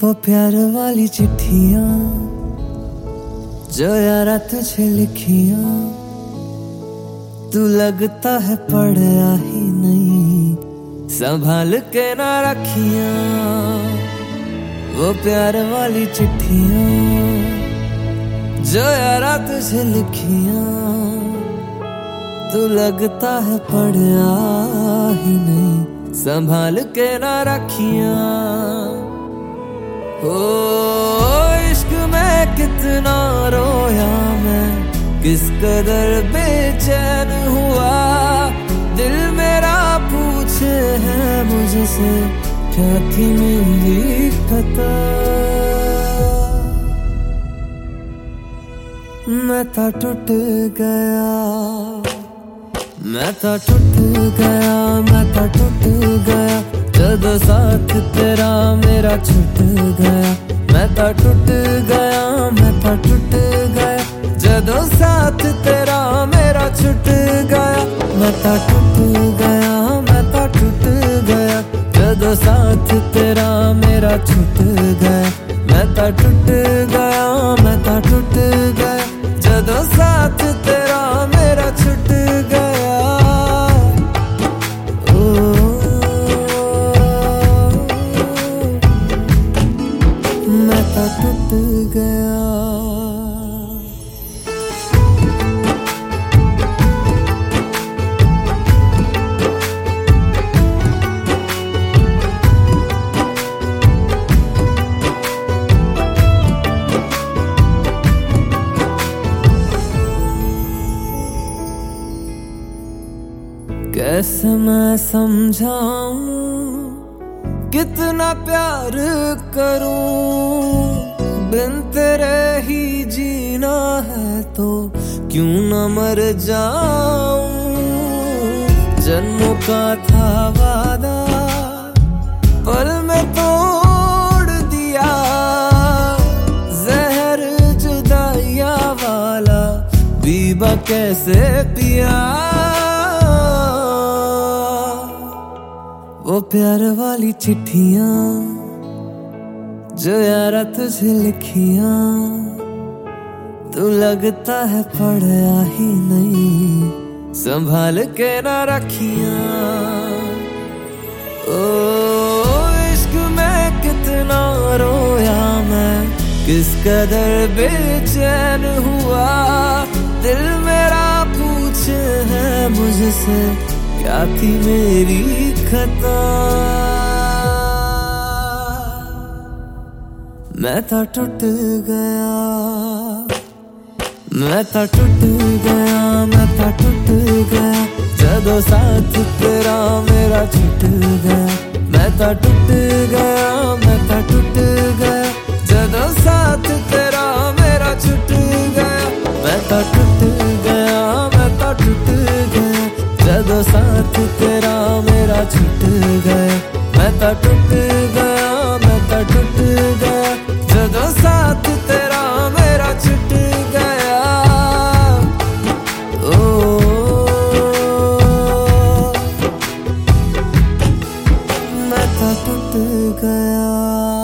वो प्यार वाली चिट्ठियां जो यारा तुझे लिखियां, तू लगता है पढ़ा ही नहीं, संभाल के ना रखियां। वो प्यार वाली चिट्ठियां जो यारा तुझे लिखियां, तू लगता है पढ़ा ही नहीं, संभाल के ना रखियां। ओ इश्क में कितना रोया मैं, किस कदर बेचैन हुआ, दिल मेरा पूछे है मुझसे क्या थी मेरी खता। मैं था टूट गया, मैं था टूट गया, मैं था टूट गया, जब साथ तेरा मेरा छूट गया। मैं था टूट गया, मैं था टूट गया, जब साथ तेरा मेरा छूट गया। मैं था टूट गया, मैं था टूट गया, जब साथ तेरा मेरा छूट गया। मैं था टूट गया, मैं था टूट गया, जब साथ तेरा मेरा छूट गया। मैं था टूट गया। कैसे मैं समझाऊं कितना प्यार करूं, बिन तेरे ही जीना है तो क्यों न मर जाऊं। जन्मों का था वादा पल में तोड़ दिया, जहर जुदाइयां वाला बीबा कैसे पिया। वो प्यार वाली चिट्ठियां जो यारा तुझे लिखियां, तू लगता है पढ़ा ही नहीं, संभाल के ना रखियां। ओ इश्क में कितना रोया मैं, किस कदर बेचैन हुआ, दिल मेरा पूछे है मुझसे क्या थी मेरी खता। मैं था टूट गया, मैं था टूट गया, मैं था टूट गया, जब साथ तेरा मेरा छूट गया। मैं था टूट गया, मैं था टूट गया, जब साथ तेरा मेरा छूट गया। मैं था टूट गया, मैं था टूट गया, जब साथ तेरा मेरा छूट गया। मैं था टूट गया, मैं था टूट गया, जब साथ तेरा मेरा छूट गया। ओ मैं था टूट गया।